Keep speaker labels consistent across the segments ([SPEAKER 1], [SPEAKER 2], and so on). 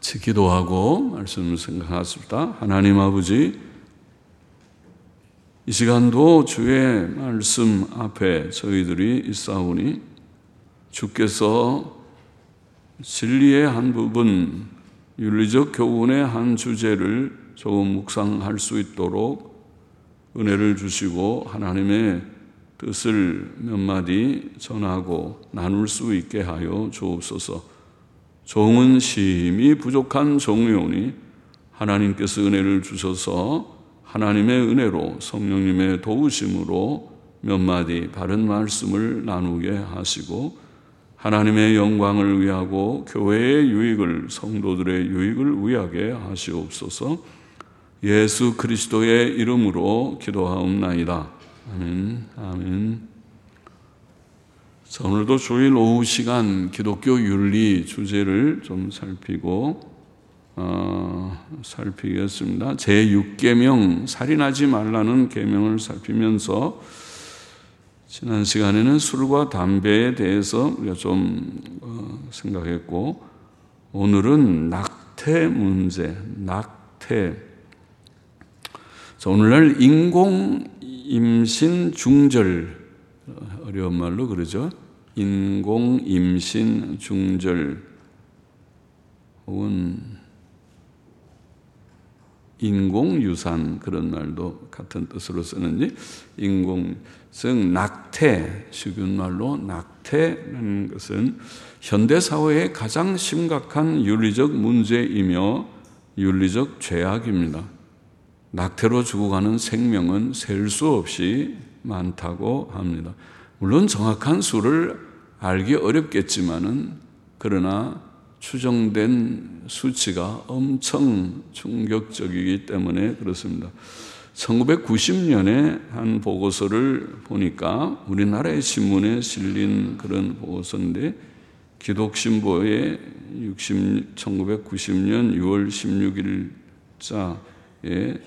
[SPEAKER 1] 같이 기도하고 말씀을 생각하겠습니다. 하나님 아버지, 이 시간도 주의 말씀 앞에 저희들이 있사오니 주께서 진리의 한 부분, 윤리적 교훈의 한 주제를 조금 묵상할 수 있도록 은혜를 주시고 하나님의 뜻을 몇 마디 전하고 나눌 수 있게 하여 주옵소서. 종은 심히 부족한 종이오니 하나님께서 은혜를 주셔서 하나님의 은혜로 성령님의 도우심으로 몇 마디 바른 말씀을 나누게 하시고 하나님의 영광을 위하고 교회의 유익을, 성도들의 유익을 위하게 하시옵소서. 예수 그리스도의 이름으로 기도하옵나이다. 아멘. 아멘. 자, 오늘도 주일 오후 시간 기독교 윤리 주제를 좀 살피겠습니다. 제6계명 살인하지 말라는 계명을 살피면서 지난 시간에는 술과 담배에 대해서 우리가 좀 생각했고, 오늘은 낙태 문제, 낙태. 자, 오늘날 인공임신 중절, 어려운 말로 그러죠. 인공임신 중절 혹은 인공유산, 그런 말도 같은 뜻으로 쓰는지, 즉 낙태, 쉬운말로 낙태라는 것은 현대사회의 가장 심각한 윤리적 문제이며 윤리적 죄악입니다. 낙태로 죽어가는 생명은 셀 수 없이 많다고 합니다. 물론 정확한 수를 알기 어렵겠지만은, 그러나 추정된 수치가 엄청 충격적이기 때문에 그렇습니다. 1990년에 한 보고서를 보니까 우리나라의 신문에 실린 그런 보고서인데, 기독신보의 1990년 6월 16일자에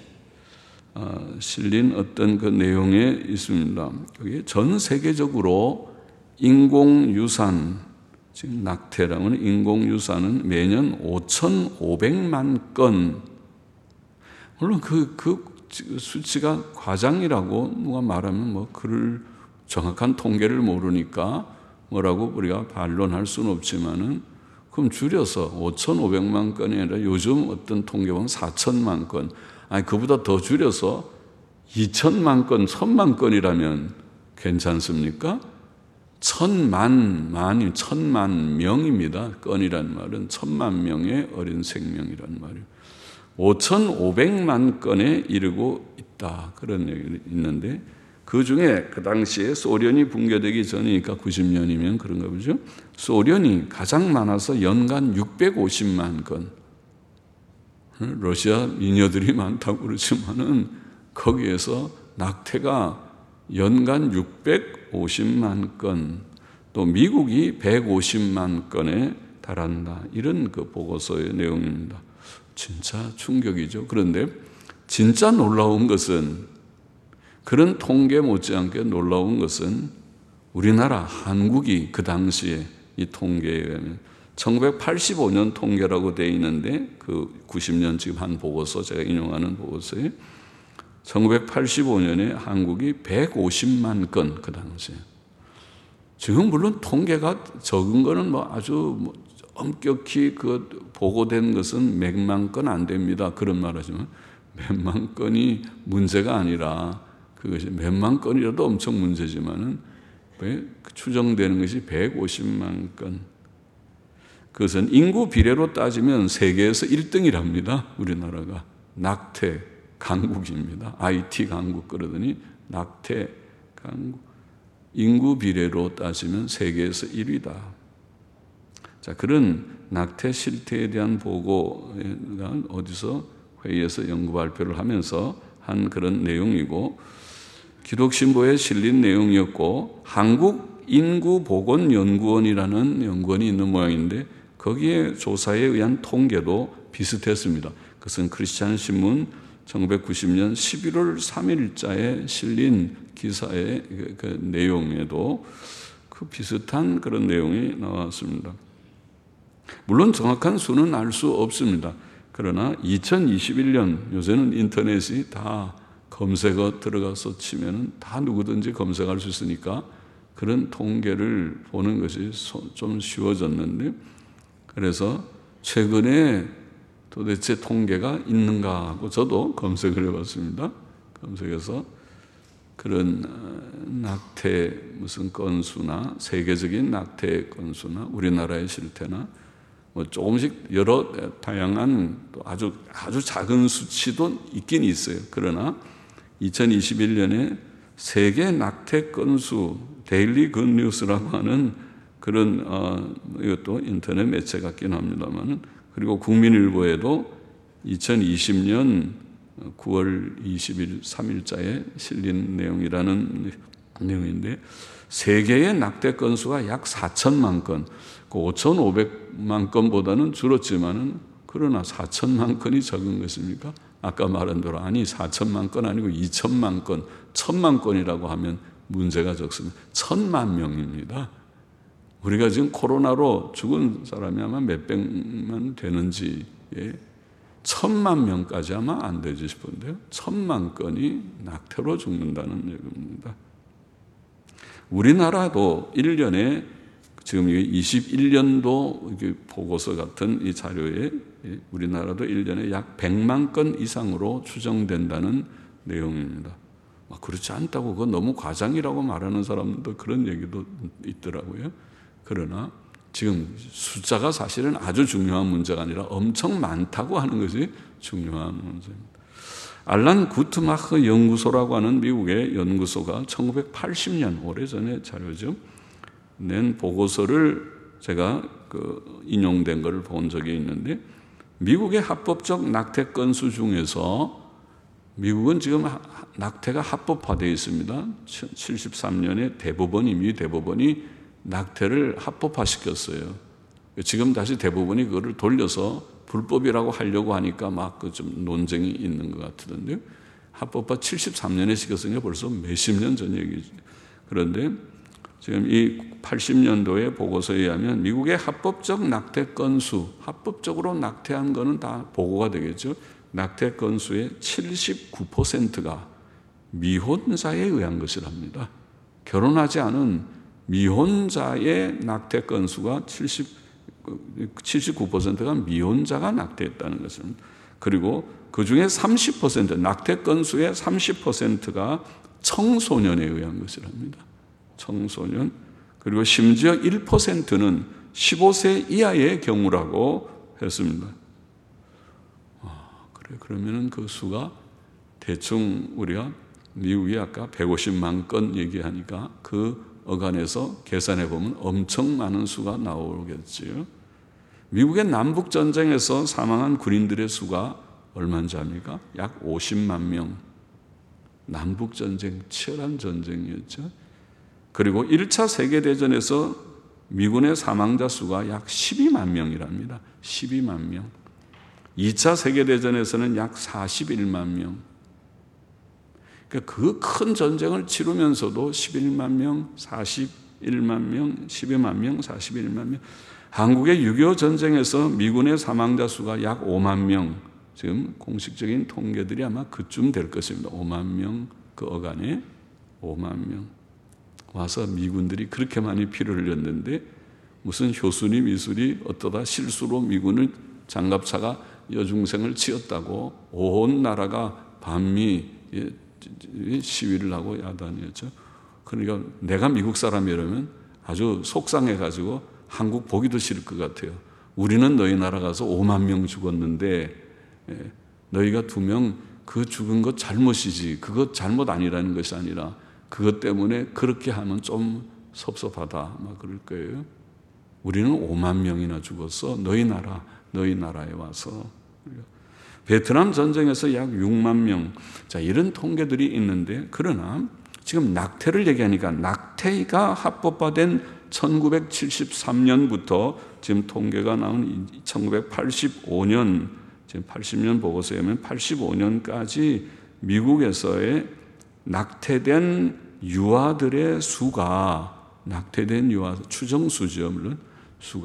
[SPEAKER 1] 실린 어떤 그 내용에 있습니다. 그게 전 세계적으로 인공유산, 지금 낙태라면 인공유산은 매년 5,500만 건, 물론 그 수치가 과장이라고 누가 말하면 그를 정확한 통계를 모르니까 뭐라고 우리가 반론할 수는 없지만은, 그럼 줄여서 5,500만 건이 아니라 요즘 어떤 통계 보면 4,000만 건, 아니 그보다 더 줄여서 2,000만 건, 1,000만 건이라면 괜찮습니까? 1,000만 명입니다. 건이란 말은 1,000만 명의 어린 생명이란 말이에요. 5,500만 건에 이르고 있다, 그런 얘기가 있는데, 그 중에 그 당시에 소련이 붕괴되기 전이니까 90년이면 그런가 보죠. 소련이 가장 많아서 연간 650만 건, 러시아 미녀들이 많다고 그러지만은 거기에서 낙태가 연간 650만 건, 또 미국이 150만 건에 달한다, 이런 그 보고서의 내용입니다. 진짜 충격이죠. 그런데 진짜 놀라운 것은, 그런 통계 못지않게 놀라운 것은 우리나라 한국이 그 당시에 이 통계에 의하면 1985년 통계라고 되어 있는데, 그 90년 지금 한 보고서, 제가 인용하는 보고서에 1985년에 한국이 150만 건, 그 당시에. 지금 물론 통계가 적은 거는 아주 엄격히 보고된 것은 몇만 건 안 됩니다, 그런 말 하지만, 몇만 건이 문제가 아니라, 그것이 몇만 건이라도 엄청 문제지만은 추정되는 것이 150만 건. 그것은 인구 비례로 따지면 세계에서 1등이랍니다. 우리나라가 낙태 강국입니다. IT 강국 그러더니 낙태 강국. 인구 비례로 따지면 세계에서 1위다. 자, 그런 낙태 실태에 대한 보고가 어디서 회의에서 연구 발표를 하면서 한 그런 내용이고, 기독신보에 실린 내용이었고, 한국인구보건연구원이라는 연구원이 있는 모양인데, 거기에 조사에 의한 통계도 비슷했습니다. 그것은 크리스찬 신문 1990년 11월 3일자에 실린 기사의 그 내용에도 그 비슷한 그런 내용이 나왔습니다. 물론 정확한 수는 알 수 없습니다. 그러나 2021년 요새는 인터넷이 다 검색어 들어가서 치면은 다 누구든지 검색할 수 있으니까 그런 통계를 보는 것이 좀 쉬워졌는데, 그래서 최근에 도대체 통계가 있는가 하고 저도 검색을 해봤습니다. 검색해서 그런 낙태 무슨 건수나 세계적인 낙태 건수나 우리나라의 실태나 뭐 조금씩 여러 다양한 또 아주 작은 수치도 있긴 있어요. 그러나 2021년에 세계 낙태 건수 데일리 굿뉴스라고 하는 그런 이것도 인터넷 매체 같긴 합니다만, 그리고 국민일보에도 2020년 9월 20일 3일자에 실린 내용이라는 내용인데, 세계의 낙태 건수가 약 4천만 건, 그 5,500만 건보다는 줄었지만은 그러나 4천만 건이 적은 것입니까? 아까 말한 대로 아니 4천만 건 아니고 2천만 건, 1,000만 건이라고 하면 문제가 적습니다. 1,000만 명입니다. 우리가 지금 코로나로 죽은 사람이 아마 몇백만 되는지 1,000만 명까지 아마 안 되지 싶은데요. 1,000만 건이 낙태로 죽는다는 얘기입니다. 우리나라도 1년에 지금 21년도 보고서 같은 이 자료에 우리나라도 1년에 약 100만 건 이상으로 추정된다는 내용입니다. 그렇지 않다고 그거 너무 과장이라고 말하는 사람도 그런 얘기도 있더라고요. 그러나 지금 숫자가 사실은 아주 중요한 문제가 아니라 엄청 많다고 하는 것이 중요한 문제입니다. 알란 구트마흐 연구소라고 하는 미국의 연구소가 1980년, 오래전의 자료죠, 낸 보고서를 제가 인용된 것을 본 적이 있는데, 미국의 합법적 낙태 건수 중에서 미국은 지금 낙태가 합법화되어 있습니다. 73년에 미 대법원이 낙태를 합법화시켰어요. 지금 다시 대법원이 그거를 돌려서 불법이라고 하려고 하니까 막 좀 논쟁이 있는 것 같은데요. 합법화 73년에 시켰으니까 벌써 몇십 년 전 얘기죠. 그런데 지금 이 80년도의 보고서에 의하면 미국의 합법적 낙태 건수, 합법적으로 낙태한 거는 다 보고가 되겠죠. 낙태 건수의 79%가 미혼자에 의한 것이랍니다. 결혼하지 않은 미혼자의 낙태 건수가 79%가 미혼자가 낙태했다는 것입니다. 그리고 그 중에 30%, 낙태 건수의 30%가 청소년에 의한 것이랍니다. 청소년. 그리고 심지어 1%는 15세 이하의 경우라고 했습니다. 그러면은 그 수가 대충 우리가 미국이 아까 150만 건 얘기하니까 그 어간에서 계산해 보면 엄청 많은 수가 나오겠지요. 미국의 남북 전쟁에서 사망한 군인들의 수가 얼마인지 압니까? 약 50만 명. 남북 전쟁, 치열한 전쟁이었죠. 그리고 1차 세계대전에서 미군의 사망자 수가 약 12만 명이랍니다. 12만 명. 2차 세계대전에서는 약 41만 명. 그러니까 그 큰 전쟁을 치르면서도 11만 명, 41만 명, 12만 명, 41만 명. 한국의 6.25 전쟁에서 미군의 사망자 수가 약 5만 명. 지금 공식적인 통계들이 아마 그쯤 될 것입니다. 5만 명, 그 어간에 5만 명. 와서 미군들이 그렇게 많이 피를 흘렸는데 무슨 효순이 미술이 어떠다 실수로 미군을 장갑차가 여중생을 치었다고 온 나라가 반미 시위를 하고 야단이었죠. 그러니까 내가 미국 사람이라면 아주 속상해가지고 한국 보기도 싫을 것 같아요. 우리는 너희 나라 가서 5만 명 죽었는데 너희가 2명 그 죽은 것 잘못이지, 그것 잘못 아니라는 것이 아니라 그것 때문에 그렇게 하면 좀 섭섭하다 막 그럴 거예요. 우리는 5만 명이나 죽었어. 너희 나라에 와서. 베트남 전쟁에서 약 6만 명. 자, 이런 통계들이 있는데, 그러나 지금 낙태를 얘기하니까 낙태가 합법화된 1973년부터 지금 통계가 나온 1985년, 지금 80년 보고서에 보면 85년까지 미국에서의 낙태된 유아들의 수가, 낙태된 유아, 추정수죠, 물론 수가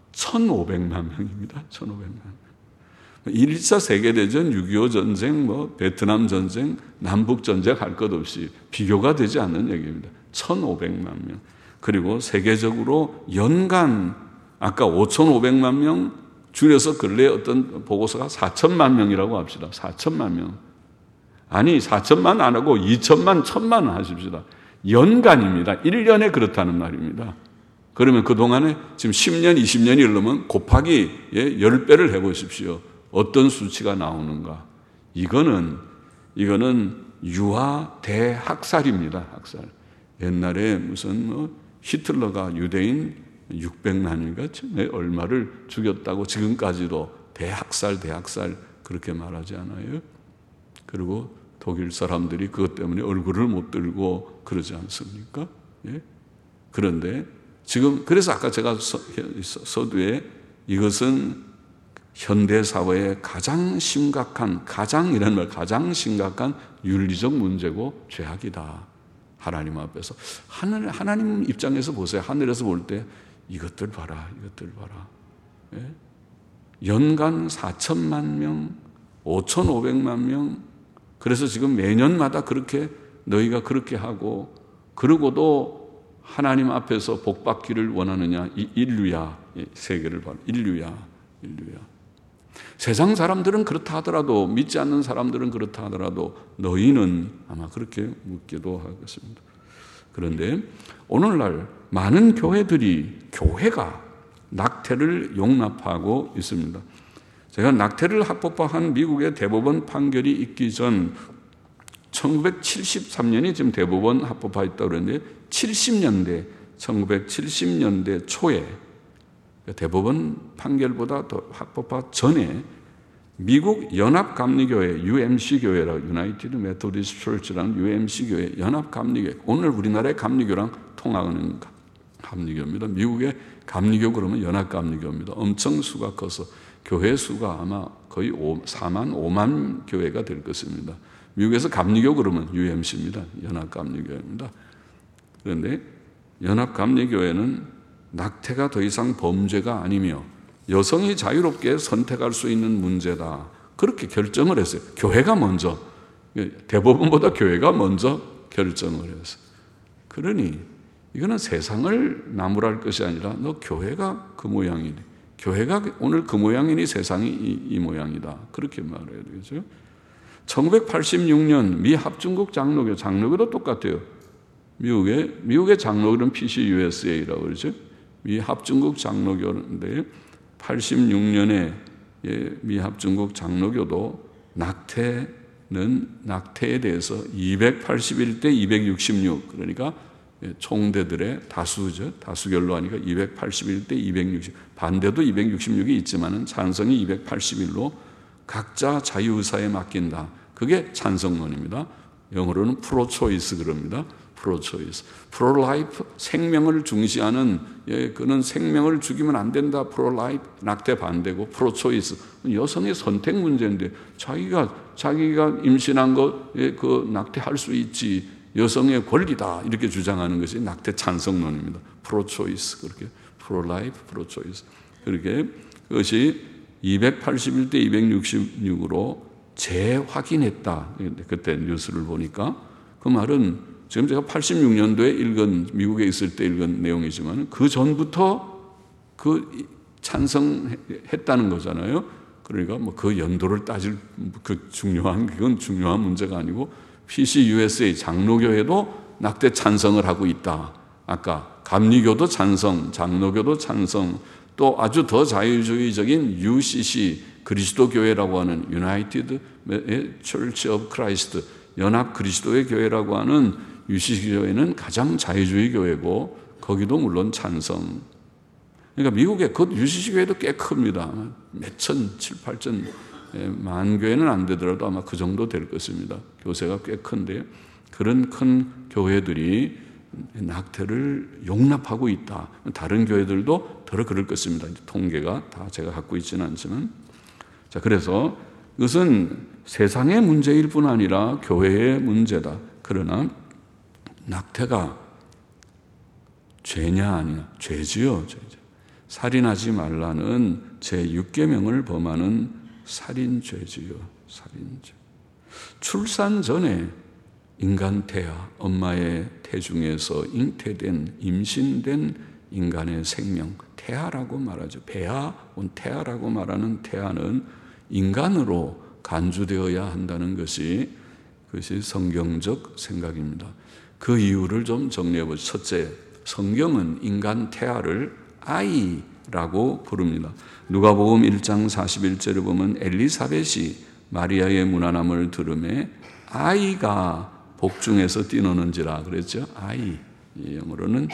[SPEAKER 1] 1,500만 명입니다. 1,500만. 1차 세계대전, 6.25 전쟁, 베트남 전쟁, 남북 전쟁 할 것 없이 비교가 되지 않는 얘기입니다. 1,500만 명. 그리고 세계적으로 연간 아까 5,500만 명 줄여서 근래 어떤 보고서가 4천만 명이라고 합시다. 4천만 명. 아니 4천만 안 하고 2천만, 1,000만 하십시다. 연간입니다. 1년에 그렇다는 말입니다. 그러면 그동안에 지금 10년, 20년이 흐르면 곱하기 10배를 해보십시오. 어떤 수치가 나오는가. 이거는 유아 대학살입니다. 학살. 옛날에 무슨 히틀러가 유대인 600만인가 얼마를 죽였다고 지금까지도 대학살 그렇게 말하지 않아요? 그리고 독일 사람들이 그것 때문에 얼굴을 못 들고 그러지 않습니까? 예? 그런데 지금 그래서 아까 제가 서두에 이것은 현대 사회의 가장 심각한 윤리적 문제고 죄악이다. 하나님 앞에서 하나님 입장에서 보세요. 하늘에서 볼 때 이것들 봐라. 예? 연간 4천만 명, 5,500만 명. 그래서 지금 매년마다 그렇게 너희가 그렇게 하고 그러고도 하나님 앞에서 복 받기를 원하느냐? 이 인류야. 세계를 봐라. 인류야. 세상 사람들은 그렇다 하더라도 믿지 않는 사람들은 그렇다 하더라도 너희는 아마 그렇게 묻기도 하겠습니다. 그런데 오늘날 많은 교회가 낙태를 용납하고 있습니다. 제가 낙태를 합법화한 미국의 대법원 판결이 있기 전 1973년이 지금 대법원 합법화했다고 그러는데 1970년대 초에 대법원 판결보다 더 합법화 전에 미국 연합감리교회 UMC교회라고 유나이티드 메토디스트 처치라는 UMC교회 연합감리교회 오늘 우리나라의 감리교랑 통하는 감리교입니다. 미국의 감리교 그러면 연합감리교입니다. 엄청 수가 커서 교회 수가 아마 거의 4만 5만 교회가 될 것입니다. 미국에서 감리교 그러면 UMC입니다. 연합감리교회입니다. 그런데 연합감리교회는 낙태가 더 이상 범죄가 아니며 여성이 자유롭게 선택할 수 있는 문제다. 그렇게 결정을 했어요. 교회가 먼저. 대법원보다 교회가 먼저 결정을 했어요. 그러니 이거는 세상을 나무랄 것이 아니라 너 교회가 그 모양이니 교회가 오늘 그 모양이니 세상이 이 모양이다. 그렇게 말해야 되겠죠. 1986년 미 합중국 장로교도 똑같아요. 미국의 장로교는 PCUSA라고 그러죠. 미 합중국 장로교인데 86년에 미 합중국 장로교도 낙태에 대해서 281대 266 그러니까 총대들의 다수죠. 다수결로 하니까 281대 260 반대도 266이 있지만 찬성이 281로 각자 자유의사에 맡긴다. 그게 찬성론입니다. 영어로는 프로초이스 그럽니다. 프로초이스. 프로라이프 생명을 중시하는 그는 생명을 죽이면 안 된다. 프로라이프 낙태 반대고 프로초이스 여성의 선택 문제인데 자기가 임신한 거 그 낙태할 수 있지 여성의 권리다 이렇게 주장하는 것이 낙태 찬성론입니다. 프로초이스 그렇게 프로라이프 프로초이스 그렇게 그것이 281대 266으로 재확인했다. 그때 뉴스를 보니까 그 말은 지금 제가 86년도에 미국에 있을 때 읽은 내용이지만 그 전부터 그 찬성했다는 거잖아요. 그러니까 그 연도를 따질 그건 중요한 문제가 아니고 PCUSA 장로교회도 낙태 찬성을 하고 있다. 아까 감리교도 찬성, 장로교도 찬성, 또 아주 더 자유주의적인 UCC 그리스도교회라고 하는 United Church of Christ 연합 그리스도의 교회라고 하는 UCC 교회는 가장 자유주의 교회고 거기도 물론 찬성. 그러니까 미국의 그 UCC 교회도 꽤 큽니다. 몇 천, 7, 8천 만 교회는 안 되더라도 아마 그 정도 될 것입니다. 교세가 꽤 큰데 그런 큰 교회들이 낙태를 용납하고 있다. 다른 교회들도 더러 그럴 것입니다. 통계가 다 제가 갖고 있지는 않지만. 자, 그래서 이것은 세상의 문제일 뿐 아니라 교회의 문제다. 그러나 낙태가 죄냐 아니냐? 죄지요. 죄죠. 살인하지 말라는 제6계명을 범하는 살인죄지요. 살인죄. 출산 전에 인간 태아, 엄마의 태중에서 잉태된, 임신된 인간의 생명, 태아라고 말하죠. 배아, 태아라고 말하는 태아는 인간으로 간주되어야 한다는 것이 성경적 생각입니다. 그 이유를 좀 정리해 보죠. 첫째, 성경은 인간 태아를 아이라고 부릅니다. 누가복음 1장 41절에 보면 엘리사벳이 마리아의 무난함을 들음에 아이가 복중에서 뛰노는지라 그랬죠. 아이, 영어로는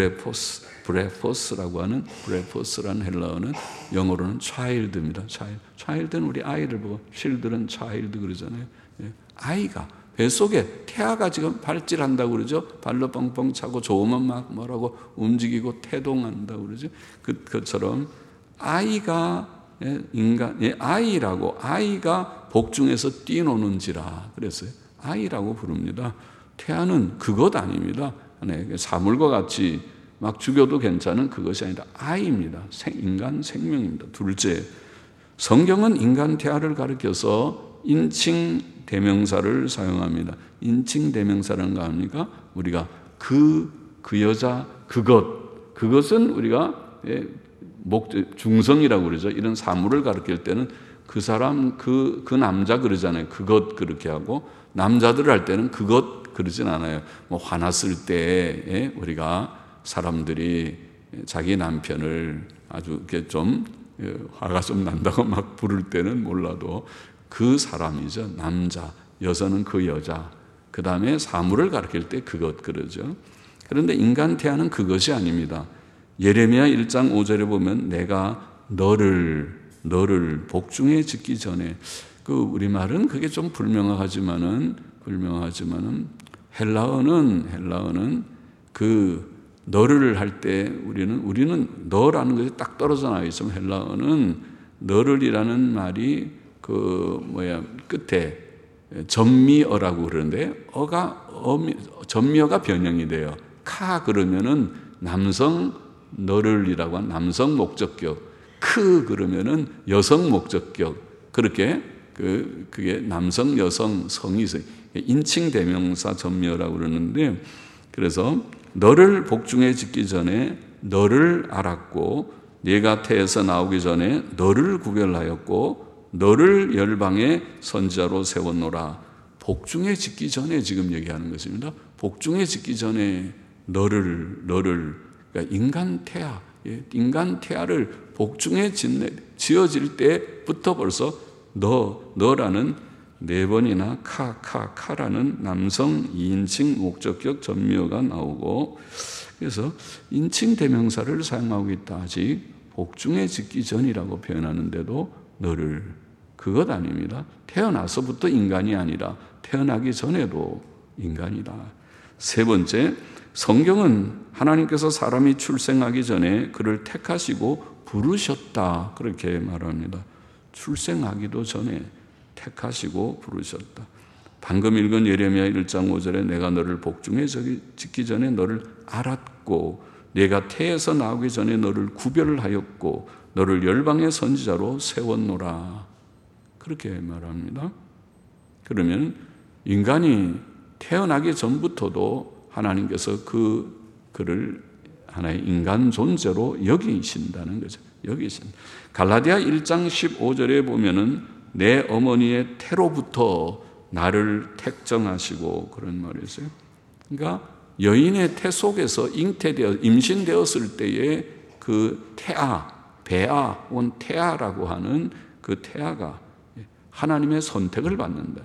[SPEAKER 1] 브레포스라고 하는, 브레포스라는 헬라어는 영어로는 child입니다. child는 우리 아이를 보고 children child 그러잖아요. 아이가 뱃속에 태아가 지금 발질한다고 그러죠. 발로 뻥뻥 차고 좋으면 막 뭐라고 움직이고 태동한다고 그러죠. 그것처럼 아이가 아이라고, 아이가 복중에서 뛰노는지라 그랬어요. 아이라고 부릅니다. 태아는 그것 아닙니다. 사물과 같이 막 죽여도 괜찮은 그것이 아니라 아이입니다. 인간 생명입니다. 둘째, 성경은 인간 태아를 가리켜서 인칭 대명사를 사용합니다. 인칭 대명사라는 거 아닙니까? 우리가 그 여자, 그것은 우리가 중성이라고 그러죠. 이런 사물을 가리킬 때는 그 사람, 그 남자 그러잖아요. 그것 그렇게 하고, 남자들을 할 때는 그것 그러진 않아요. 화났을 때 우리가 사람들이 자기 남편을 아주 이렇게 좀 화가 좀 난다고 막 부를 때는 몰라도 그 사람이죠. 남자, 여자는 그 여자. 그 다음에 사물을 가리킬 때 그것 그러죠. 그런데 인간 태아는 그것이 아닙니다. 예레미야 1장 5절에 보면 내가 너를 복중에 짓기 전에, 우리말은 그게 좀 불명하지만은 헬라어는 너를 할 때 우리는 너라는 것이 딱 떨어져 나와 있으면 헬라어는 너를이라는 말이 끝에 전미어라고 그러는데 전미어가 변형이 돼요. 카 그러면은 남성 너를이라고 한 남성 목적격, 크 그러면은 여성 목적격, 그렇게 그게 남성, 여성, 성이 있어요. 인칭 대명사 전미어라고 그러는데, 그래서 너를 복중에 짓기 전에 너를 알았고, 네가 태에서 나오기 전에 너를 구별하였고, 너를 열방의 선지자로 세웠노라. 복중에 짓기 전에 지금 얘기하는 것입니다. 복중에 짓기 전에 너를 그러니까 인간 태아를 복중에 지어질 때부터 벌써 너라는 네 번이나 카라는 남성 2인칭 목적격 전미어가 나오고, 그래서 인칭 대명사를 사용하고 있다. 아직 복중에 짓기 전이라고 표현하는데도 너를, 그것 아닙니다. 태어나서부터 인간이 아니라 태어나기 전에도 인간이다. 세 번째, 성경은 하나님께서 사람이 출생하기 전에 그를 택하시고 부르셨다, 그렇게 말합니다. 출생하기도 전에 택하시고 부르셨다. 방금 읽은 예레미야 1장 5절에 내가 너를 복중에 짓기 전에 너를 알았고, 내가 태에서 나오기 전에 너를 구별하였고, 너를 열방의 선지자로 세웠노라, 그렇게 말합니다. 그러면 인간이 태어나기 전부터도 하나님께서 그를 하나의 인간 존재로 여기신다는 거죠. 여기신다. 갈라디아 1장 15절에 보면은 내 어머니의 태로부터 나를 택정하시고, 그런 말이 있어요. 그러니까 여인의 태 속에서 임신되었을 때의 그 배아, 태아라고 하는 그 태아가 하나님의 선택을 받는다.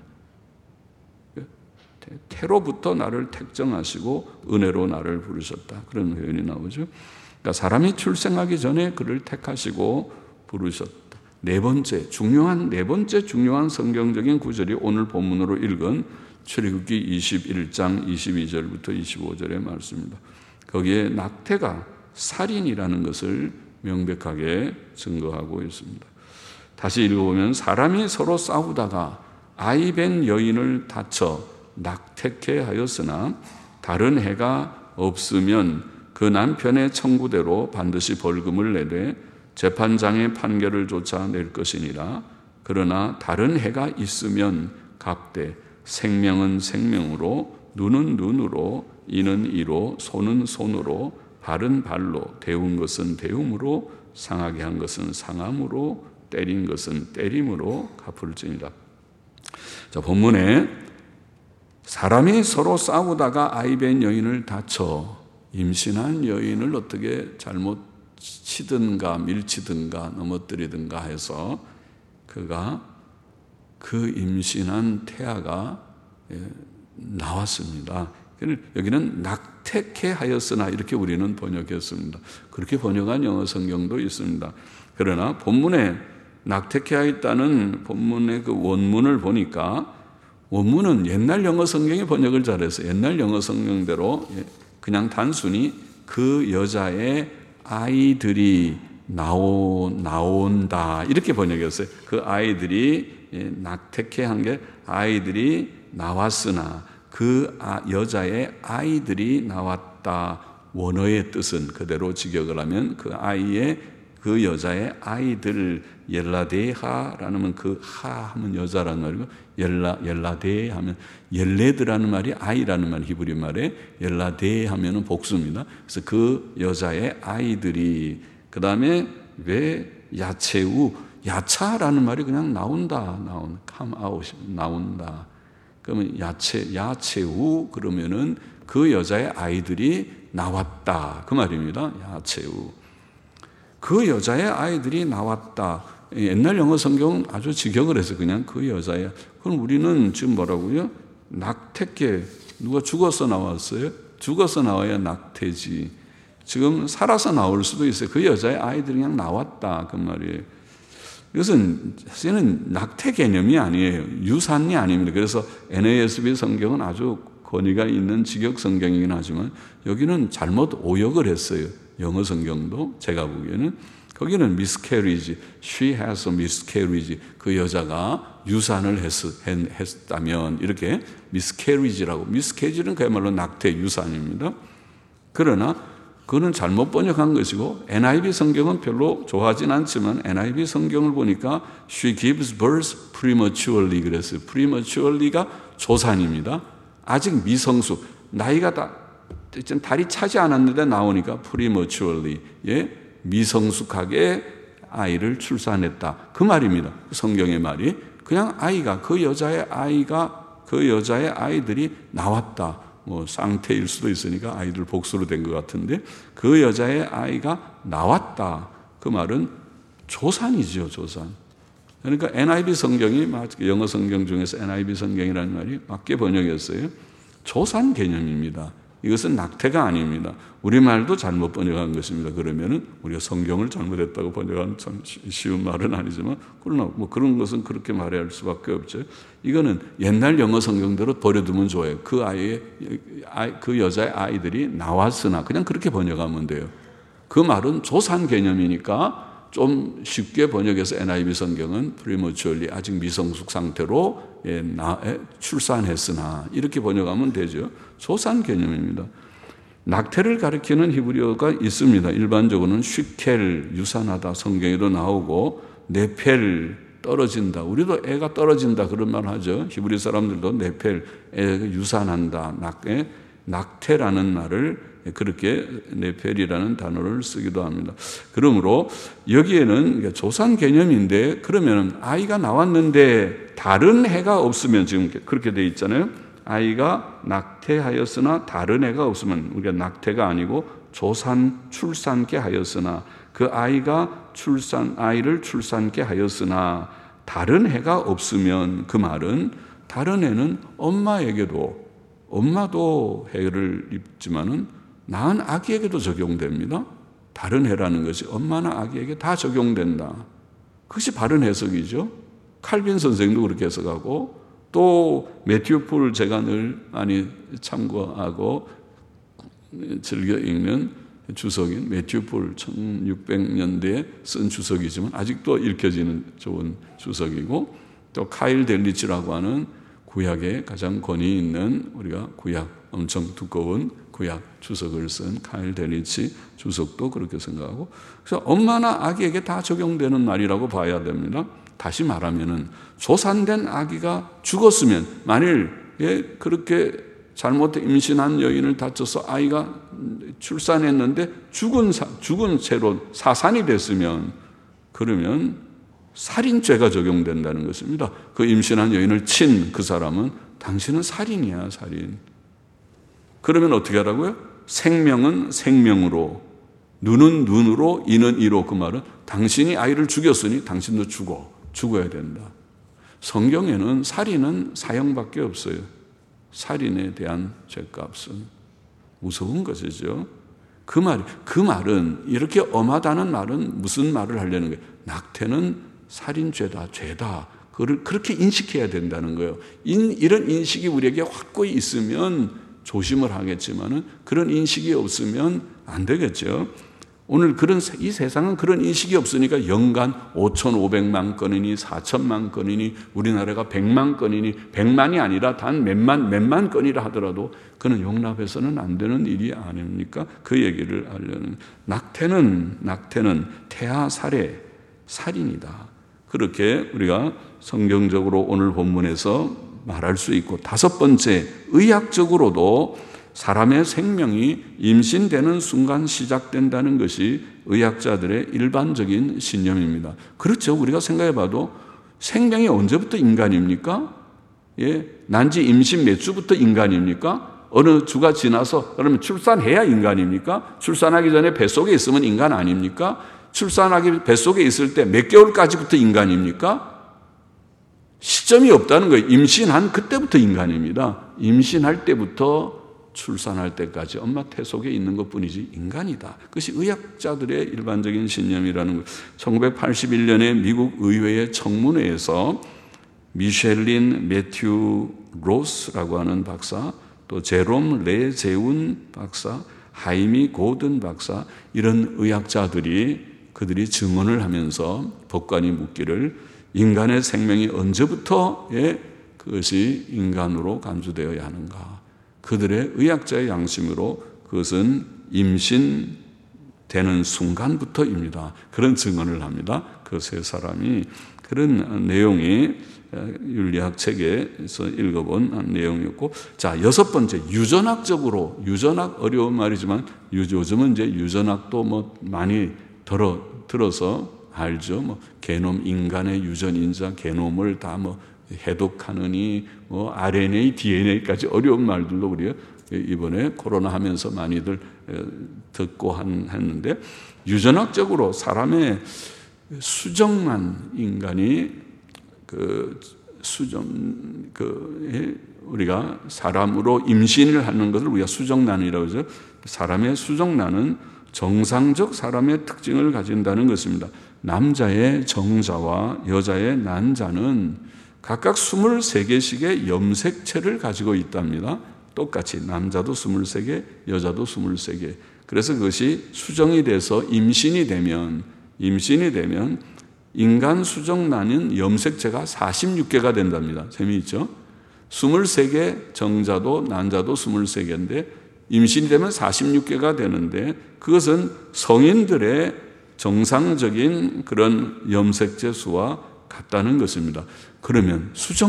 [SPEAKER 1] 태로부터 나를 택정하시고 은혜로 나를 부르셨다, 그런 표현이 나오죠. 그러니까 사람이 출생하기 전에 그를 택하시고 부르셨다. 네 번째 중요한 성경적인 구절이 오늘 본문으로 읽은 출애굽기 21장 22절부터 25절의 말씀입니다. 거기에 낙태가 살인이라는 것을 명백하게 증거하고 있습니다. 다시 읽어보면 사람이 서로 싸우다가 아이벤 여인을 다쳐 낙태케 하였으나 다른 해가 없으면 그 남편의 청구대로 반드시 벌금을 내되 재판장의 판결을 조차 낼 것이니라. 그러나 다른 해가 있으면 각대 생명은 생명으로, 눈은 눈으로, 이는 이로, 손은 손으로, 발은 발로, 데운 것은 데움으로, 상하게 한 것은 상함으로, 때린 것은 때림으로 갚을지니라. 자, 본문에 사람이 서로 싸우다가 아이 뵌 여인을 다쳐 임신한 여인을 어떻게 잘못 치든가 밀치든가 넘어뜨리든가 해서 그가 그 임신한 태아가 나왔습니다. 여기는 낙태케 하였으나 이렇게 우리는 번역했습니다. 그렇게 번역한 영어 성경도 있습니다. 그러나 본문에 낙태케 하였다는 본문의 그 원문을 보니까 원문은 옛날 영어 성경이 번역을 잘해서 옛날 영어 성경대로 그냥 단순히 그 여자의 아이들이 나온다 이렇게 번역했어요. 그 아이들이 낙태케 한 게 아이들이 나왔으나 그 여자의 아이들이 나왔다. 원어의 뜻은 그대로 직역을 하면 그 여자의 아이들 옐라데하라는 그 하 하면 여자라는 말이고 옐라데 하면 옐레드라는 말이 아이라는 말 히브리 말에 옐라데 하면은 복수입니다. 그래서 그 여자의 아이들이 그 다음에 왜 야차라는 말이 그냥 나온다 come out 나온다. 그러면 야채우 그러면은 그 여자의 아이들이 나왔다 그 말입니다. 야채우 그 여자의 아이들이 나왔다. 옛날 영어 성경은 아주 직역을 해서 그냥 그 여자의. 그럼 우리는 지금 뭐라고요? 낙태께 누가 죽어서 나왔어요? 죽어서 나와야 낙태지. 지금 살아서 나올 수도 있어요. 그 여자의 아이들이 그냥 나왔다 그 말이에요. 이것은 사실은 낙태 개념이 아니에요. 유산이 아닙니다. 그래서 NASB 성경은 아주 권위가 있는 직역 성경이긴 하지만 여기는 잘못 오역을 했어요. 영어 성경도 제가 보기에는 거기는 miscarriage, she has a miscarriage 그 여자가 유산을 했다면 이렇게 miscarriage라고 miscarriage는 그야말로 낙태 유산입니다. 그러나 그거는 잘못 번역한 것이고 NIV 성경은 별로 좋아하진 않지만 NIV 성경을 보니까 she gives birth prematurely 그랬어요. prematurely가 조산입니다. 아직 미성숙 나이가 다 달이 차지 않았는데 나오니까 prematurely 미성숙하게 아이를 출산했다 그 말입니다. 성경의 말이 그냥 아이가 그 여자의 아이들이 나왔다. 뭐 쌍태일 수도 있으니까 아이들 복수로 된 것 같은데 그 여자의 아이가 나왔다. 그 말은 조산이죠, 조산. 그러니까 NIV 성경이 영어 성경 중에서 NIV 성경이라는 말이 맞게 번역했어요. 조산 개념입니다. 이것은 낙태가 아닙니다. 우리말도 잘못 번역한 것입니다. 그러면은 우리가 성경을 잘못했다고 번역하는 참 쉬운 말은 아니지만 그러나 뭐 그런 것은 그렇게 말해야 할 수밖에 없죠. 이거는 옛날 영어 성경대로 버려두면 좋아요. 그 여자의 아이들이 나왔으나 그냥 그렇게 번역하면 돼요. 그 말은 조산 개념이니까 좀 쉽게 번역해서 NIV 성경은 prematurely 아직 미성숙 상태로 출산했으나 이렇게 번역하면 되죠. 조산 개념입니다. 낙태를 가리키는 히브리어가 있습니다. 일반적으로는 쉬켈 유산하다 성경에도 나오고 네펠 떨어진다. 우리도 애가 떨어진다 그런 말 하죠. 히브리 사람들도 네펠 애가 유산한다. 낙태라는 말을 그렇게 네펠이라는 단어를 쓰기도 합니다. 그러므로 여기에는 조산 개념인데 그러면 아이가 나왔는데 다른 해가 없으면 지금 그렇게 돼 있잖아요. 아이가 낙태하였으나 다른 해가 없으면 우리가 낙태가 아니고 조산 출산케 하였으나 그 아이가 아이를 출산케 하였으나 다른 해가 없으면 그 말은 다른 해는 엄마도 해를 입지만은 낳은 아기에게도 적용됩니다. 다른 해라는 것이 엄마나 아기에게 다 적용된다. 그것이 바른 해석이죠. 칼빈 선생도 그렇게 해석하고 또 매튜 풀 제가 늘 많이 참고하고 즐겨 읽는 주석인 매튜 풀 1600년대에 쓴 주석이지만 아직도 읽혀지는 좋은 주석이고 또 카일 델리치라고 하는 구약에 가장 권위 있는 우리가 구약 엄청 두꺼운 구약 주석을 쓴 카일 데니치 주석도 그렇게 생각하고, 그래서 엄마나 아기에게 다 적용되는 말이라고 봐야 됩니다. 다시 말하면은 조산된 아기가 죽었으면, 만일 그렇게 잘못 임신한 여인을 다쳐서 아이가 출산했는데 죽은 채로 사산이 됐으면, 그러면 살인죄가 적용된다는 것입니다. 그 임신한 여인을 친 그 사람은 당신은 살인이야, 살인. 그러면 어떻게 하라고요? 생명은 생명으로, 눈은 눈으로, 이는 이로. 그 말은 당신이 아이를 죽였으니 당신도 죽어야 된다. 성경에는 살인은 사형밖에 없어요. 살인에 대한 죗값은 무서운 것이죠. 그 말은, 이렇게 엄하다는 말은 무슨 말을 하려는 거예요? 낙태는 살인죄다, 죄다. 그걸 그렇게 인식해야 된다는 거예요. 이런 인식이 우리에게 확고히 있으면 조심을 하겠지만은, 그런 인식이 없으면 안 되겠죠. 오늘 이 세상은 그런 인식이 없으니까 연간 5,500만 건이니 4,000만 건이니 우리나라가 100만 건이니, 100만이 아니라 단 몇만 건이라 하더라도 그는 용납해서는 안 되는 일이 아닙니까? 그 얘기를 하려는, 낙태는 태아 살해, 살인이다. 그렇게 우리가 성경적으로 오늘 본문에서 말할 수 있고, 다섯 번째, 의학적으로도 사람의 생명이 임신되는 순간 시작된다는 것이 의학자들의 일반적인 신념입니다. 그렇죠. 우리가 생각해 봐도 생명이 언제부터 인간입니까? 난지 임신 몇 주부터 인간입니까? 어느 주가 지나서, 그러면 출산해야 인간입니까? 출산하기 전에 뱃속에 있으면 인간 아닙니까? 출산하기 뱃속에 있을 때 몇 개월까지부터 인간입니까? 시점이 없다는 거예요. 임신한 그때부터 인간입니다. 임신할 때부터 출산할 때까지 엄마 태 속에 있는 것뿐이지 인간이다. 그것이 의학자들의 일반적인 신념이라는 거예요. 1981년에 미국 의회의 청문회에서 미셸린 매튜 로스라고 하는 박사, 또 제롬 레제운 박사, 하이미 고든 박사, 이런 의학자들이 그들이 증언을 하면서 법관이 묻기를, 인간의 생명이 언제부터 그것이 인간으로 간주되어야 하는가? 그들의 의학자의 양심으로 그것은 임신되는 순간부터입니다. 그런 증언을 합니다. 그 세 사람이. 그런 내용이 윤리학 책에서 읽어본 내용이었고, 자, 여섯 번째, 유전학 어려운 말이지만 요즘은 이제 유전학도 뭐 많이 들어서 알죠. 뭐 게놈, 인간의 유전인자 게놈을 다 뭐 해독하느니 뭐 RNA, DNA까지 어려운 말들로 우리가 이번에 코로나 하면서 많이들 듣고 했는데, 유전학적으로 사람의 수정란, 인간이 우리가 사람으로 임신을 하는 것을 우리가 수정란이라고 하죠. 사람의 수정란은 정상적 사람의 특징을 가진다는 것입니다. 남자의 정자와 여자의 난자는 각각 23개씩의 염색체를 가지고 있답니다. 똑같이 남자도 23개, 여자도 23개. 그래서 그것이 수정이 돼서 임신이 되면 인간 수정란은 염색체가 46개가 된답니다. 재미있죠? 23개 정자도 난자도 23개인데 임신이 되면 46개가 되는데, 그것은 성인들의 정상적인 그런 염색체 수와 같다는 것입니다. 그러면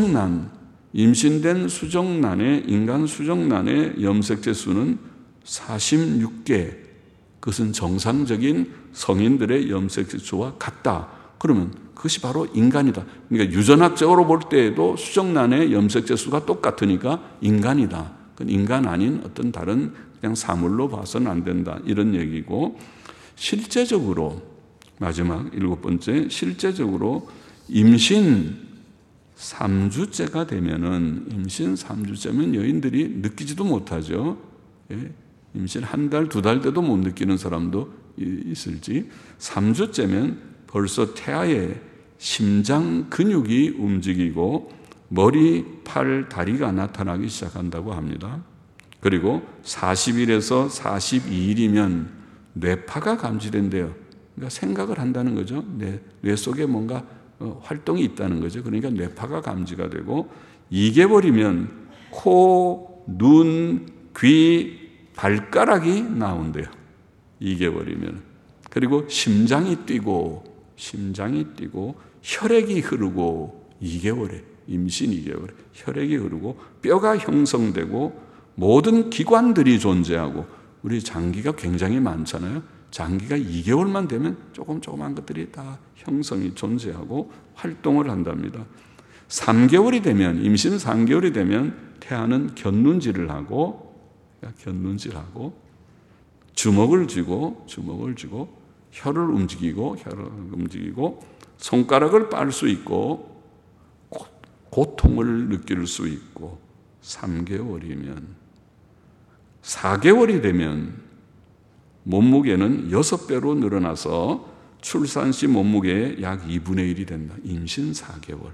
[SPEAKER 1] 임신된 인간 수정란의 염색체 수는 46개, 그것은 정상적인 성인들의 염색체 수와 같다. 그러면 그것이 바로 인간이다. 그러니까 유전학적으로 볼 때에도 수정란의 염색체 수가 똑같으니까 인간이다. 그건 인간 아닌 어떤 다른 그냥 사물로 봐서는 안 된다. 이런 얘기고, 실제적으로 마지막 일곱 번째, 실제적으로 임신 3주째가 되면은, 임신 3주째면 여인들이 느끼지도 못하죠. 임신 한 달, 두 달 때도 못 느끼는 사람도 있을지, 3주째면 벌써 태아의 심장 근육이 움직이고 머리, 팔, 다리가 나타나기 시작한다고 합니다. 그리고 40일에서 42일이면 뇌파가 감지된대요. 그러니까 생각을 한다는 거죠. 뇌 속에 뭔가 활동이 있다는 거죠. 그러니까 뇌파가 감지가 되고, 2개월이면 코, 눈, 귀, 발가락이 나온대요. 2개월이면. 그리고 심장이 뛰고 혈액이 흐르고 2개월에, 임신 2개월에 혈액이 흐르고 뼈가 형성되고 모든 기관들이 존재하고, 우리 장기가 굉장히 많잖아요. 장기가 2개월만 되면 조그만 것들이 다 형성이 존재하고 활동을 한답니다. 3개월이 되면, 임신 3개월이 되면 태아는 곁눈질을 하고 주먹을 쥐고 혀를 움직이고 손가락을 빨 수 있고 고통을 느낄 수 있고, 3개월이면, 4개월이 되면 몸무게는 6배로 늘어나서 출산 시 몸무게의 약 2분의 1이 된다. 임신 4개월.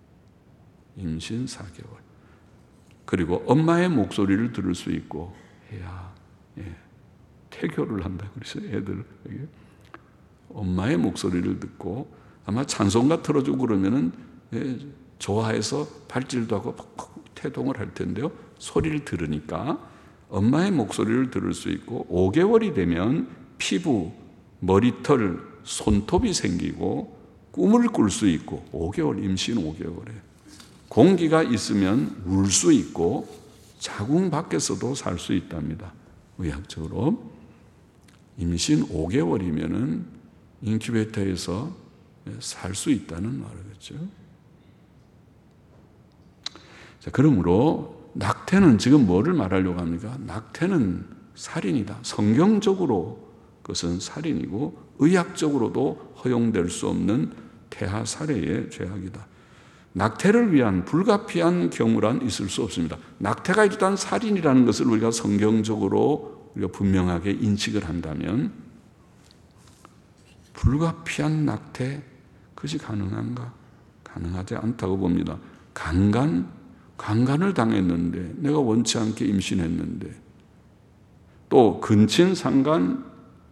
[SPEAKER 1] 그리고 엄마의 목소리를 들을 수 있고 해야 태교를 한다. 그래서 애들 엄마의 목소리를 듣고, 아마 찬송가 틀어주고 그러면은 좋아해서 발질도 하고 팍팍 태동을 할 텐데요. 소리를 들으니까 엄마의 목소리를 들을 수 있고, 5개월이 되면 피부, 머리털, 손톱이 생기고 꿈을 꿀 수 있고, 5개월, 임신 5개월에 공기가 있으면 울 수 있고 자궁 밖에서도 살 수 있답니다. 의학적으로 임신 5개월이면은 인큐베이터에서 살 수 있다는 말이겠죠. 자, 그러므로 낙태는 지금 뭐를 말하려고 합니까? 낙태는 살인이다. 성경적으로 그것은 살인이고 의학적으로도 허용될 수 없는 태아 살해의 죄악이다. 낙태를 위한 불가피한 경우란 있을 수 없습니다. 낙태가 일단 살인이라는 것을 우리가 성경적으로 우리가 분명하게 인식을 한다면, 불가피한 낙태, 그것이 가능한가? 가능하지 않다고 봅니다. 강간을 당했는데, 내가 원치 않게 임신했는데, 또 근친상간으로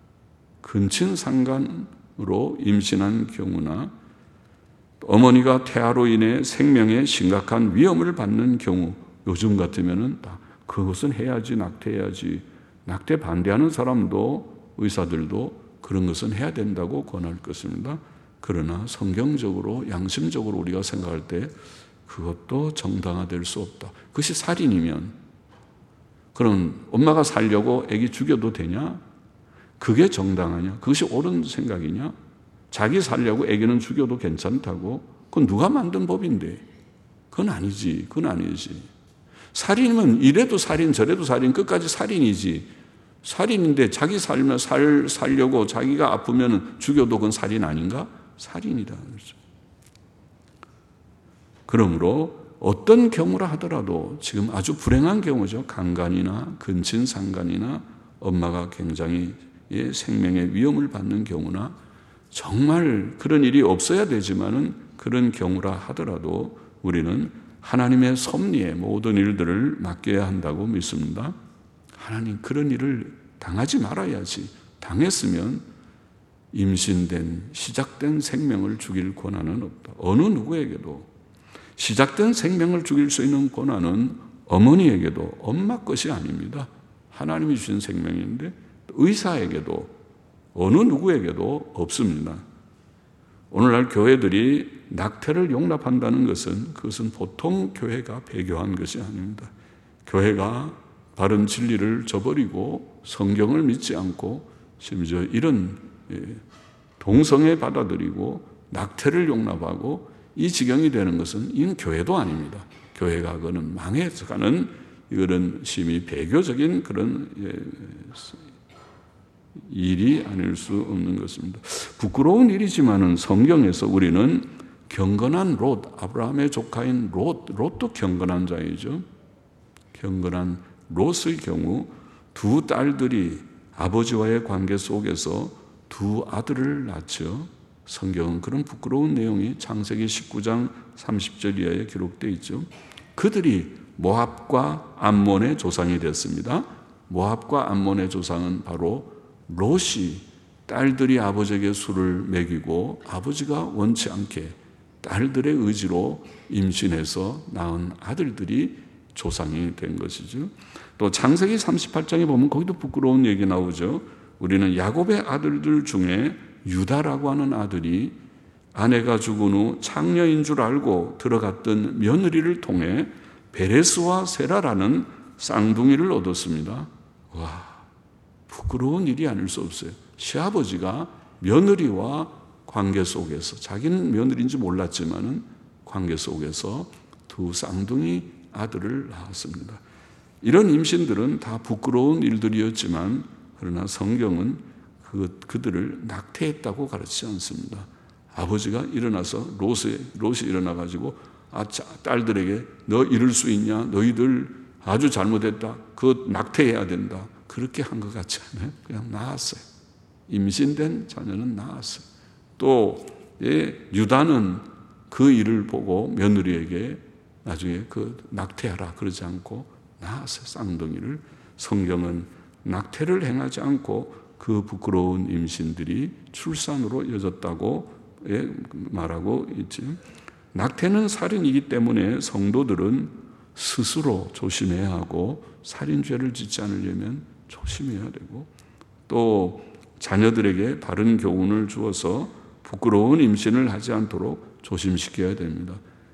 [SPEAKER 1] 임신한 경우나, 어머니가 태아로 인해 생명에 심각한 위험을 받는 경우, 요즘 같으면은 그것은 해야지, 낙태해야지. 낙태 반대하는 사람도, 의사들도 그런 것은 해야 된다고 권할 것입니다. 그러나 성경적으로, 양심적으로 우리가 생각할 때 그것도 정당화될 수 없다. 그것이 살인이면, 그럼 엄마가 살려고 아기 죽여도 되냐? 그게 정당하냐? 그것이 옳은 생각이냐? 자기 살려고 아기는 죽여도 괜찮다고? 그건 누가 만든 법인데? 그건 아니지. 살인은 이래도 살인, 저래도 살인, 끝까지 살인이지. 살인인데 자기 살려고 자기가 아프면 죽여도 그건 살인 아닌가? 살인이다. 그러므로 어떤 경우라 하더라도, 지금 아주 불행한 경우죠. 강간이나 근친상간이나 엄마가 굉장히 생명의 위험을 받는 경우나, 정말 그런 일이 없어야 되지만은 그런 경우라 하더라도 우리는 하나님의 섭리에 모든 일들을 맡겨야 한다고 믿습니다. 하나님, 그런 일을 당하지 말아야지. 당했으면 임신된, 시작된 생명을 죽일 권한은 없다. 어느 누구에게도. 시작된 생명을 죽일 수 있는 권한은 어머니에게도, 엄마 것이 아닙니다. 하나님이 주신 생명인데, 의사에게도, 어느 누구에게도 없습니다. 오늘날 교회들이 낙태를 용납한다는 것은, 그것은 보통 교회가 배교한 것이 아닙니다. 교회가 바른 진리를 저버리고 성경을 믿지 않고 심지어 이런 동성애 받아들이고 낙태를 용납하고 이 지경이 되는 것은 이는 교회도 아닙니다. 교회가 그거는 망해가는, 이거는 심히 배교적인 그런 일이 아닐 수 없는 것입니다. 부끄러운 일이지만은 성경에서 우리는 경건한 롯, 아브라함의 조카인 롯도 경건한 자이죠. 경건한 롯의 경우 두 딸들이 아버지와의 관계 속에서 두 아들을 낳죠. 성경은 그런 부끄러운 내용이 창세기 19장 30절 이하에 기록되어 있죠. 그들이 모압과 암몬의 조상이 됐습니다. 모압과 암몬의 조상은 바로 롯이 딸들이 아버지에게 술을 먹이고 아버지가 원치 않게 딸들의 의지로 임신해서 낳은 아들들이 조상이 된 것이죠. 또 창세기 38장에 보면 거기도 부끄러운 얘기 나오죠. 우리는 야곱의 아들들 중에 유다라고 하는 아들이 아내가 죽은 후 창녀인 줄 알고 들어갔던 며느리를 통해 베레스와 세라라는 쌍둥이를 얻었습니다. 와, 부끄러운 일이 아닐 수 없어요. 시아버지가 며느리와 관계 속에서, 자기는 며느리인지 몰랐지만은 관계 속에서 두 쌍둥이 아들을 낳았습니다. 이런 임신들은 다 부끄러운 일들이었지만, 그러나 성경은 그들을 낙태했다고 가르치지 않습니다. 아버지가 일어나서 롯이 일어나가지고 딸들에게 너 이럴 수 있냐? 너희들 아주 잘못했다. 그거 낙태해야 된다. 그렇게 한 것 같지 않아요? 그냥 낳았어요. 임신된 자녀는 낳았어요. 또 유다는 그 일을 보고 며느리에게 나중에 그 낙태하라 그러지 않고 낳았어요. 쌍둥이를. 성경은 낙태를 행하지 않고 그 부끄러운 임신들이 출산으로 이어졌다고 말하고 있지. 낙태는 살인이기 때문에 성도들은 스스로 조심해야 하고 살인죄를 짓지 않으려면 조심해야 되고, 또 자녀들에게 바른 교훈을 주어서 부끄러운 임신을 하지 않도록 조심시켜야 됩니다.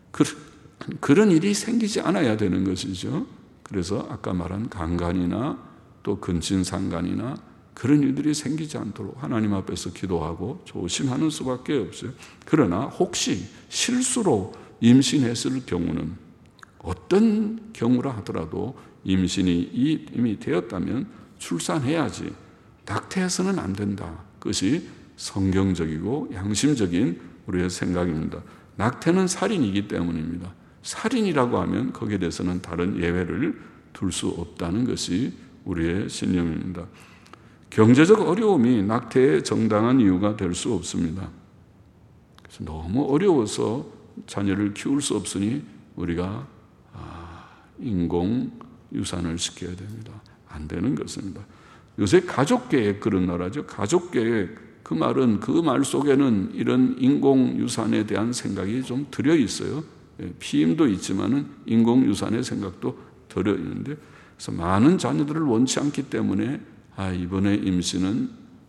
[SPEAKER 1] 그런 일이 생기지 않아야 되는 것이죠. 그래서 아까 말한 강간이나 또 근친상간이나 그런 일들이 생기지 않도록 하나님 앞에서 기도하고 조심하는 수밖에 없어요. 그러나 혹시 실수로 임신했을 경우는, 어떤 경우라 하더라도 임신이 이미 되었다면 출산해야지, 낙태해서는 안 된다. 그것이 성경적이고 양심적인 우리의 생각입니다. 낙태는 살인이기 때문입니다. 살인이라고 하면 거기에 대해서는 다른 예외를 둘 수 없다는 것이 우리의 신념입니다. 경제적 어려움이 낙태의 정당한 이유가 될 수 없습니다. 그래서 너무 어려워서 자녀를 키울 수 없으니 우리가 인공 유산을 시켜야 됩니다. 안 되는 것입니다. 요새 가족계획 그런 나라죠. 가족계획, 그 말은, 그 말 속에는 이런 인공 유산에 대한 생각이 좀 들어 있어요. 피임도 있지만은 인공 유산의 생각도 들어 있는데, 그래서 많은 자녀들을 원치 않기 때문에 이번에 임신은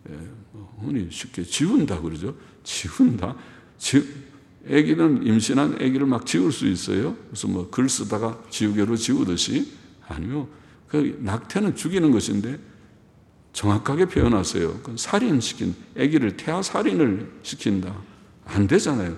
[SPEAKER 1] 흔히 쉽게 지운다 그러죠. 지운다. 아기는 임신한 아기를 막 지울 수 있어요. 그래서 뭐 글 쓰다가 지우개로 지우듯이. 아니요. 그 낙태는 죽이는 것인데 정확하게 표현하세요. 살인시킨, 아기를 태아 살인을 시킨다. 안 되잖아요.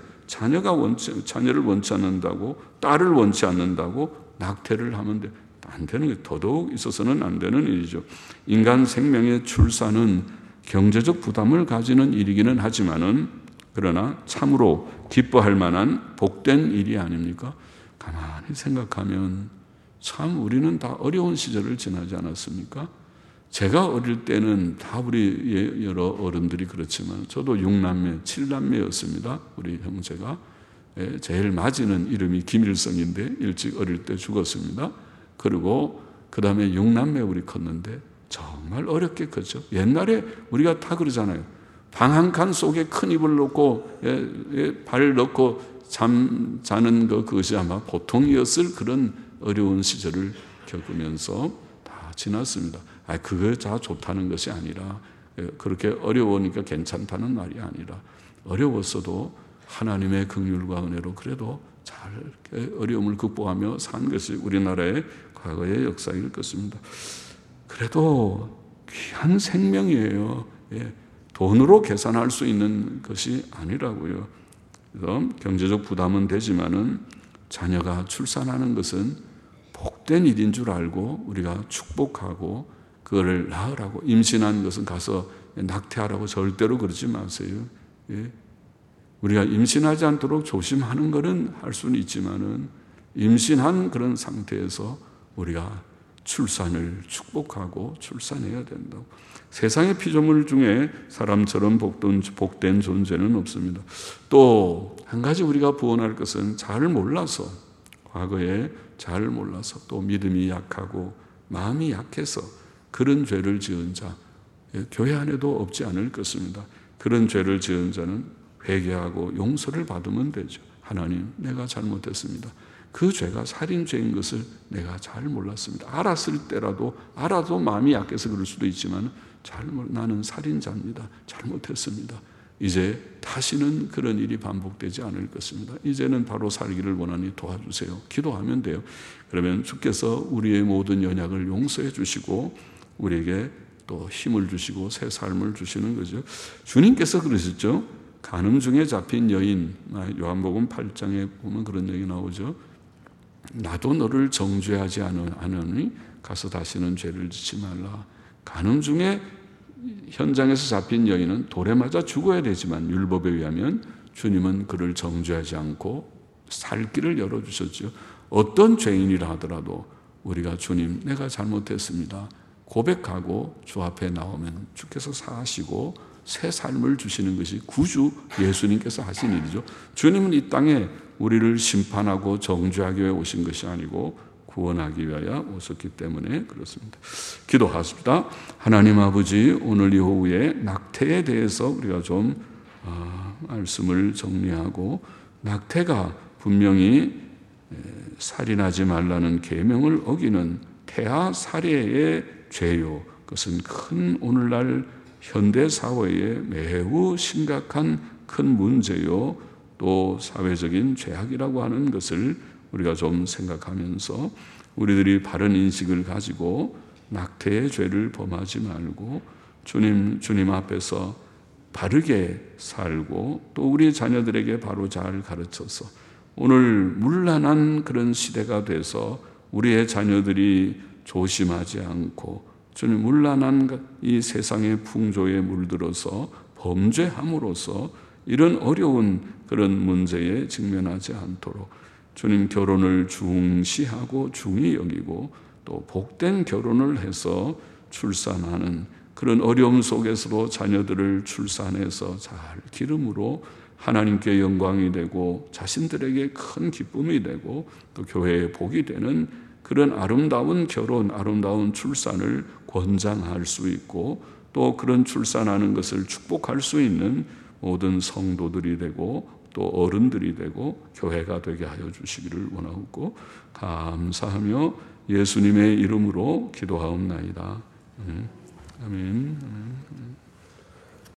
[SPEAKER 1] 자녀를 원치 않는다고, 딸을 원치 않는다고 낙태를 하면 돼. 안 되는 게, 더더욱 있어서는 안 되는 일이죠. 인간 생명의 출산은 경제적 부담을 가지는 일이기는 하지만은, 그러나 참으로 기뻐할 만한 복된 일이 아닙니까? 가만히 생각하면 참 우리는 다 어려운 시절을 지나지 않았습니까? 제가 어릴 때는 다 우리 여러 어른들이 그렇지만 저도 6남매, 7남매였습니다. 우리 형제가. 제일 맞이는 이름이 김일성인데 일찍 어릴 때 죽었습니다. 그리고 그 다음에 6남매 우리 컸는데 정말 어렵게 컸죠. 옛날에 우리가 다 그러잖아요. 방 한 칸 속에 큰 이불 넣고 발 넣고 자는 그것이 아마 보통이었을 그런 어려운 시절을 겪으면서 다 지났습니다. 그게 다 좋다는 것이 아니라, 그렇게 어려우니까 괜찮다는 말이 아니라, 어려웠어도 하나님의 긍휼과 은혜로 그래도 잘 어려움을 극복하며 산 것이 우리나라의 과거의 역사일 것입니다. 그래도 귀한 생명이에요. 돈으로 계산할 수 있는 것이 아니라고요. 그래서 경제적 부담은 되지만은 자녀가 출산하는 것은 복된 일인 줄 알고 우리가 축복하고 그거를 낳으라고, 임신한 것은 가서 낙태하라고 절대로 그러지 마세요. 우리가 임신하지 않도록 조심하는 것은 할 수는 있지만은 임신한 그런 상태에서 우리가 출산을 축복하고 출산해야 된다고. 세상의 피조물 중에 사람처럼 복된 존재는 없습니다. 또 한 가지 우리가 부원할 것은 잘 몰라서, 과거에 잘 몰라서 또 믿음이 약하고 마음이 약해서 그런 죄를 지은 자, 교회 안에도 없지 않을 것입니다. 그런 죄를 지은 자는 회개하고 용서를 받으면 되죠. 하나님, 내가 잘못했습니다. 그 죄가 살인죄인 것을 내가 잘 몰랐습니다. 알았을 때라도, 알아도 마음이 약해서 그럴 수도 있지만 나는 살인자입니다. 잘못했습니다. 이제 다시는 그런 일이 반복되지 않을 것입니다. 이제는 바로 살기를 원하니 도와주세요. 기도하면 돼요. 그러면 주께서 우리의 모든 연약을 용서해 주시고 우리에게 또 힘을 주시고 새 삶을 주시는 거죠. 주님께서 그러셨죠. 간음 중에 잡힌 여인, 요한복음 8장에 보면 그런 얘기 나오죠. 나도 너를 정죄하지 않으니 가서 다시는 죄를 짓지 말라. 간음 중에 현장에서 잡힌 여인은 돌에 맞아 죽어야 되지만 율법에 의하면 주님은 그를 정죄하지 않고 살 길을 열어주셨죠. 어떤 죄인이라 하더라도 우리가 주님, 내가 잘못했습니다. 고백하고 주 앞에 나오면 주께서 사하시고 새 삶을 주시는 것이 구주 예수님께서 하신 일이죠. 주님은 이 땅에 우리를 심판하고 정죄하기 위해 오신 것이 아니고 구원하기 위하여 오셨기 때문에 그렇습니다. 기도하십니다. 하나님 아버지, 오늘 이후에 낙태에 대해서 우리가 좀 말씀을 정리하고, 낙태가 분명히 살인하지 말라는 계명을 어기는 태아 살해의 죄요. 그것은 큰 오늘날 현대 사회에 매우 심각한 큰 문제요. 또 사회적인 죄악이라고 하는 것을 우리가 좀 생각하면서 우리들이 바른 인식을 가지고 낙태의 죄를 범하지 말고 주님 앞에서 바르게 살고 또 우리 자녀들에게 바로 잘 가르쳐서 오늘 문란한 그런 시대가 돼서 우리의 자녀들이 조심하지 않고 주님 문란한 이 세상의 풍조에 물들어서 범죄함으로써 이런 어려운 그런 문제에 직면하지 않도록 주님 결혼을 중시하고 중히 여기고 또 복된 결혼을 해서 출산하는 그런 어려움 속에서도 자녀들을 출산해서 잘 기름으로 하나님께 영광이 되고 자신들에게 큰 기쁨이 되고 또 교회의 복이 되는 그런 아름다운 결혼, 아름다운 출산을 권장할 수 있고 또 그런 출산하는 것을 축복할 수 있는 모든 성도들이 되고 또 어른들이 되고 교회가 되게 하여 주시기를 원하고 감사하며 예수님의 이름으로 기도하옵나이다. 아멘.